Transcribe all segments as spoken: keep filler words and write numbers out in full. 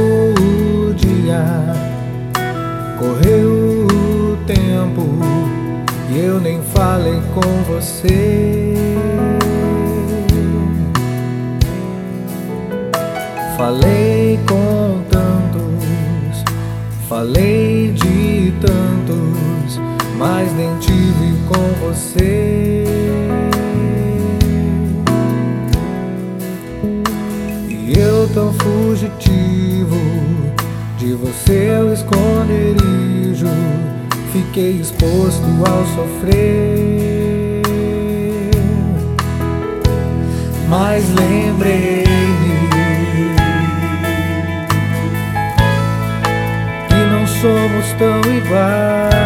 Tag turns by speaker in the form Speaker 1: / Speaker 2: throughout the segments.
Speaker 1: o dia, correu o tempo e eu nem falei com você. Falei com tantos, falei de tantos, mas nem tive com você. E eu tão fugitivo, de você eu esconderijo, fiquei exposto ao sofrer. Mas lembrei-me que não somos tão iguais,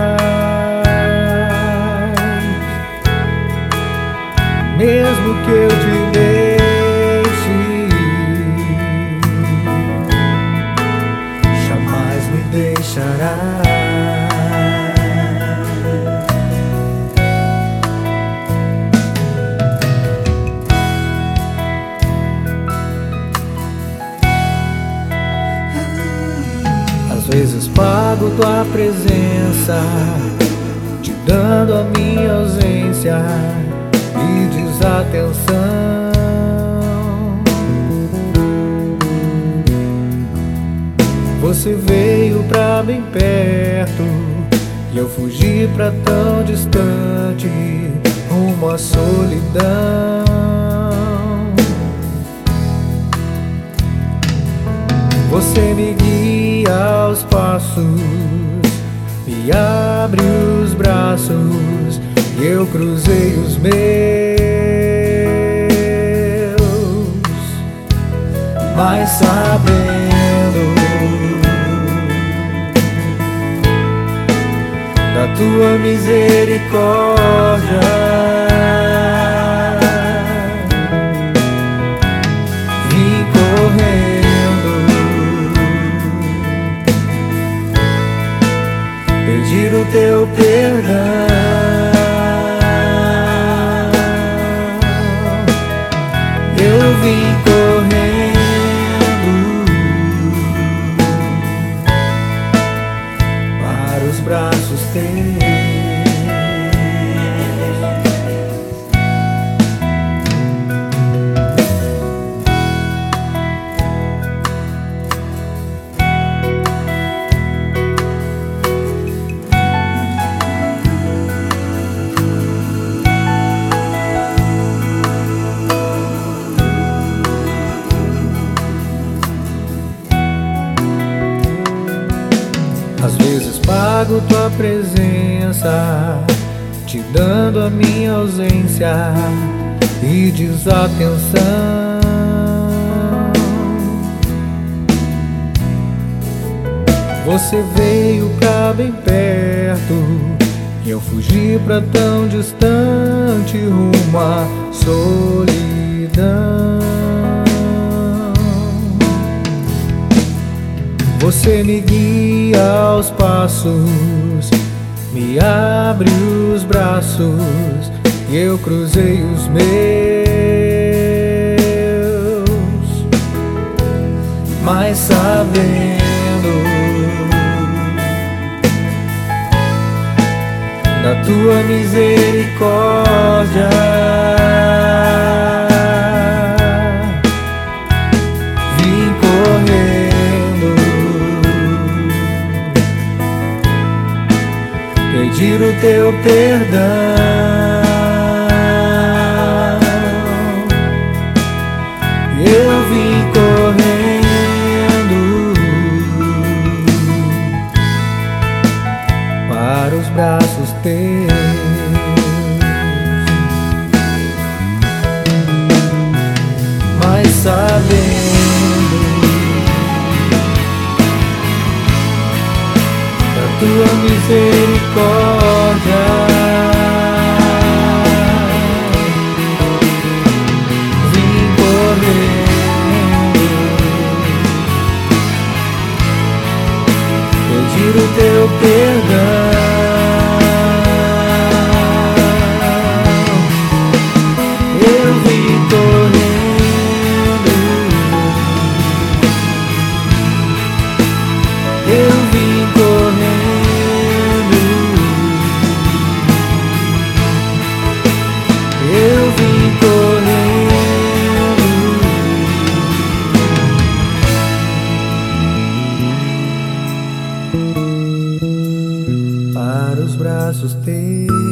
Speaker 1: mesmo que eu te deixe, jamais me deixará. Às vezes pago tua presença, te dando a minha ausência e desatenção. Você veio pra bem perto e eu fugi pra tão distante, rumo à solidão. Você me guia aos passos, me abre os braços e eu cruzei os meus. Mas sabendo da tua misericórdia, vim correndo pedir o teu perdão. Eu vim correndo para os braços teus. Às vezes pago tua presença, te dando a minha ausência e desatenção. Você veio pra bem perto e eu fugi pra tão distante, rumo à solidão. Você me guia aos passos, me abre os braços e eu cruzei os meus. Mas sabendo da tua misericórdia, vim correndo pedir o teu perdão. Eu vim correndo para os braços teus. Mas sabendo da tua misericórdia, vim correndo pedir o teu perdão. Eu vim correndo braços teus.